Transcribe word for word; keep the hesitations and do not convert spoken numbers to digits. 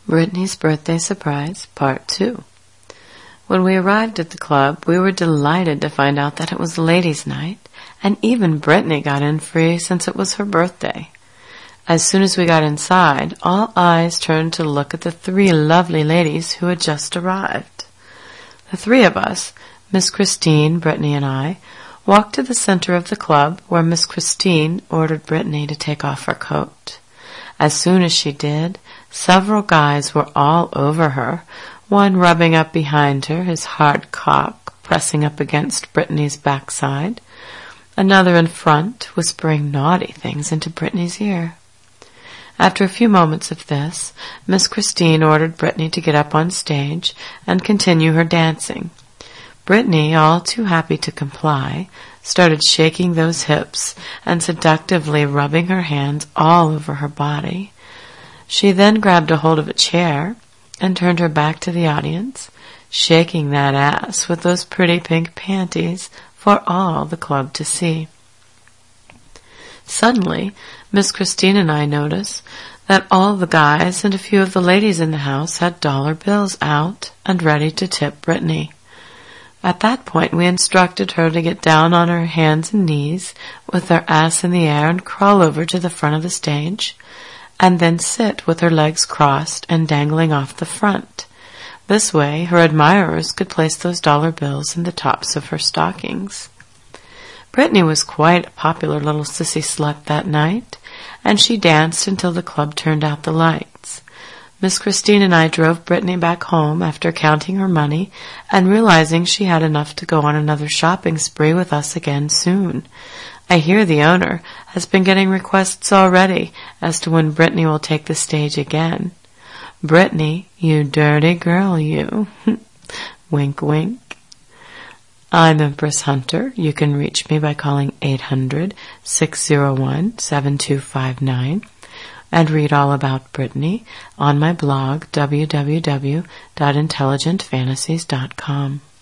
Brittany's Birthday Surprise, Part two. When we arrived at the club, we were delighted to find out that it was ladies' night, and even Brittany got in free since it was her birthday. As soon as we got inside, all eyes turned to look at the three lovely ladies who had just arrived. The three of us, Miss Christine, Brittany, and I, walked to the center of the club where Miss Christine ordered Brittany to take off her coat. As soon as she did, several guys were all over her, one rubbing up behind her, his hard cock pressing up against Brittany's backside, another in front, whispering naughty things into Brittany's ear. After a few moments of this, Miss Christine ordered Brittany to get up on stage and continue her dancing. Brittany, all too happy to comply, started shaking those hips and seductively rubbing her hands all over her body. She then grabbed a hold of a chair and turned her back to the audience, shaking that ass with those pretty pink panties for all the club to see. Suddenly, Miss Christine and I noticed that all the guys and a few of the ladies in the house had dollar bills out and ready to tip Brittany. At that point, we instructed her to get down on her hands and knees with her ass in the air and crawl over to the front of the stage, and then sit with her legs crossed and dangling off the front. This way, her admirers could place those dollar bills in the tops of her stockings. Brittany was quite a popular little sissy slut that night, and she danced until the club turned out the lights. Miss Christine and I drove Brittany back home after counting her money and realizing she had enough to go on another shopping spree with us again soon. I hear the owner has been getting requests already as to when Brittany will take the stage again. Brittany, you dirty girl, you. Wink, wink. I'm Empress Hunter. You can reach me by calling eight hundred, six oh one, seven two five nine and read all about Brittany on my blog, w w w dot intelligent fantasies dot com.